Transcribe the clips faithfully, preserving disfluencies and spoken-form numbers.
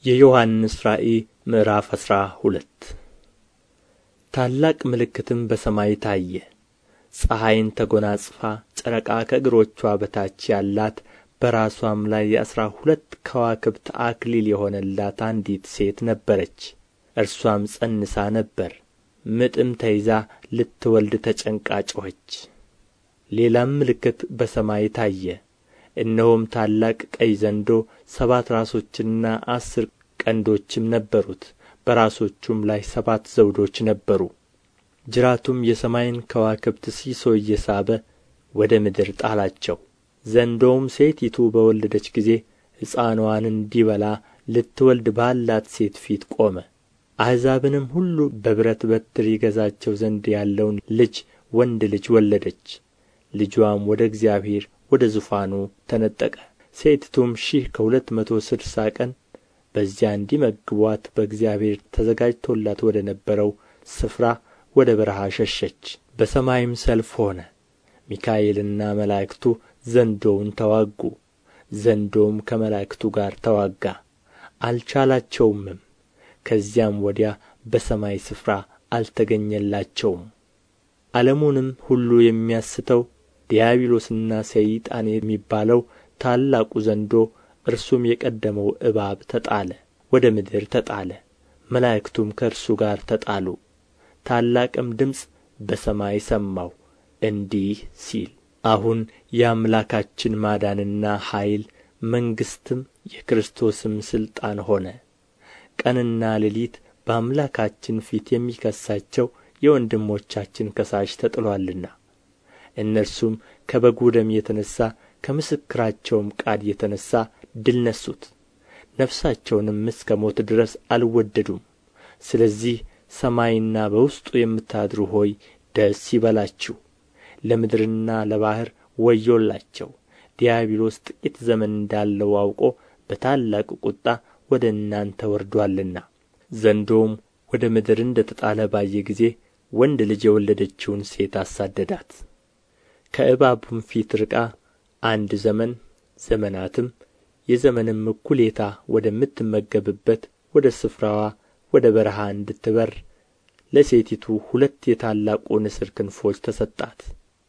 የዮሐንስ ራእይ ምዕራፍ አስራ ሁለት ታላቅ ምልክትም በሰማይ ታየ። ፀሐይን ተጐናጽፋ ጨረቃ ከእግሮችዋ በታች ያላት በራስዋም ላይ የአሥራ ሁለት ከዋክብት አክሊል የሆነላት አንዲት ሴት ነበረች። እርሷም ፀንሳ ነበር፣ ምጥም ተይዛ ልትወልድ ተጨንቃ ጮኸች። ሌላም ምልክት በሰማይ ታየ። እነሆም ታላቅ ቀይ ዘንዶ ሰባት ራሶችና አሥር ቀንዶችም ነበሩት፣ በራሶቹም ላይ ሰባት ዘውዶች ነበሩ። ጅራቱም የሰማይን ከዋክብት ሲሶ እየሳበ ወደ ምድር ጣላቸው። ዘንዶውም ሴቲቱ በወለደች ጊዜ ሕፃንዋን እንዲበላ ልትወልድ ባላት ሴት ፊት ቆመ። አሕዛብንም ሁሉ በብረት በትር ይገዛቸው ዘንድ ያለውን ልጅ ወንድ ልጅ ወለደች። ልጅዋም ወደ እግዚአብሔር ወደ ዙፋኑ ተነጠቀ። ሴቲቱም ሺህ ከሁለት መቶ ስድሳ ቀን በዚያ እንዲመግቡአት በእግዚአብሔር ተዘጋጅቶላት ወደ ነበረው ስፍራ ወደ በረሃ ሸሸች። በሰማይም ሰልፍ ሆነ። ሚካኤልና መላእክቱ ዘንዶውን ተዋጉ። ዘንዶውም ከመላእክቱ ጋር ተዋጋ፣ አልቻላቸውምም። ከዚያም ወዲያ በሰማይ ስፍራ አልተገኘላቸውም። ዓለሙንም ሁሉ የሚያስተው ዲያብሎስና ሰይጣን የሚባለው ታላቁ ዘንዶ እርሱም የቀደመው እባብ ተጣለ፣ ወደ ምድር ተጣለ። መላእክቱም ከእርሱ ጋር ተጣሉ። ታላቅም ድምፅ በሰማይ ሰማሁ እንዲህ ሲል፣ አሁን የአምላካችን ማዳንና ኃይል መንግሥትም የክርስቶስም ሥልጣን ሆነ። ቀንና ሌሊት በአምላካችን ፊት የሚከሳቸው የወንድሞቻችን ከሳሽ ተጥሎአልና፣ እነርሱም ከበጉ ደም የተነሣ ከምስክራቸውም ቃል የተነሣ ድል ነሡት፣ ነፍሳቸውንም እስከ ሞት ድረስ አልወደዱም። ስለዚህ ሰማይና በውስጡ የምታድሩ ሆይ ደስ ይበላችሁ፣ ለምድርና ለባሕር ወዮላቸው። ዲያብሎስ ጥቂት ዘመን እንዳለው አውቆ በታላቅ ቍጣ ወደ እናንተ ወርዶአልና። ዘንዶውም ወደ ምድር እንደ ተጣለ ባየ ጊዜ ወንድ ልጅ የወለደችውን ሴት አሳደዳት። ከእባቡም ፊት ርቃ አንድ ዘመን ዘመናትም የዘመንም እኩሌታ ወደምትመገብበት ወደ ስፍራዋ ወደ በረሃ እንድትበር ለሴቲቱ ሁለት የታላቁ ንስር ክንፎች ተሰጣት።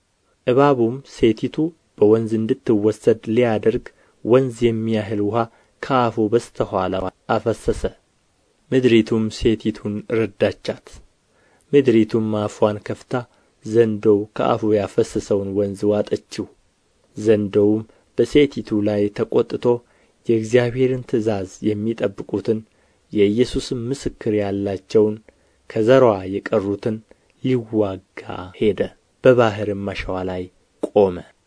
እባቡም ሴቲቱ በወንዝ እንድትወሰድ ሊያደርግ ወንዝ የሚያህል ውኃ ከአፉ በስተ ኋላዋ አፈሰሰ። ምድሪቱም ሴቲቱን ረዳቻት። ምድሪቱም አፍዋን ከፍታ ዘንዶው ከአፉ ያፈሰሰውን ወንዝ ዋጠችው። ዘንዶውም በሴቲቱ ላይ ተቈጥቶ የእግዚአብሔርን ትእዛዝ የሚጠብቁትን የኢየሱስም ምስክር ያላቸውን ከዘርዋ የቀሩትን ሊዋጋ ሄደ። በባሕርም አሸዋ ላይ ቆመ።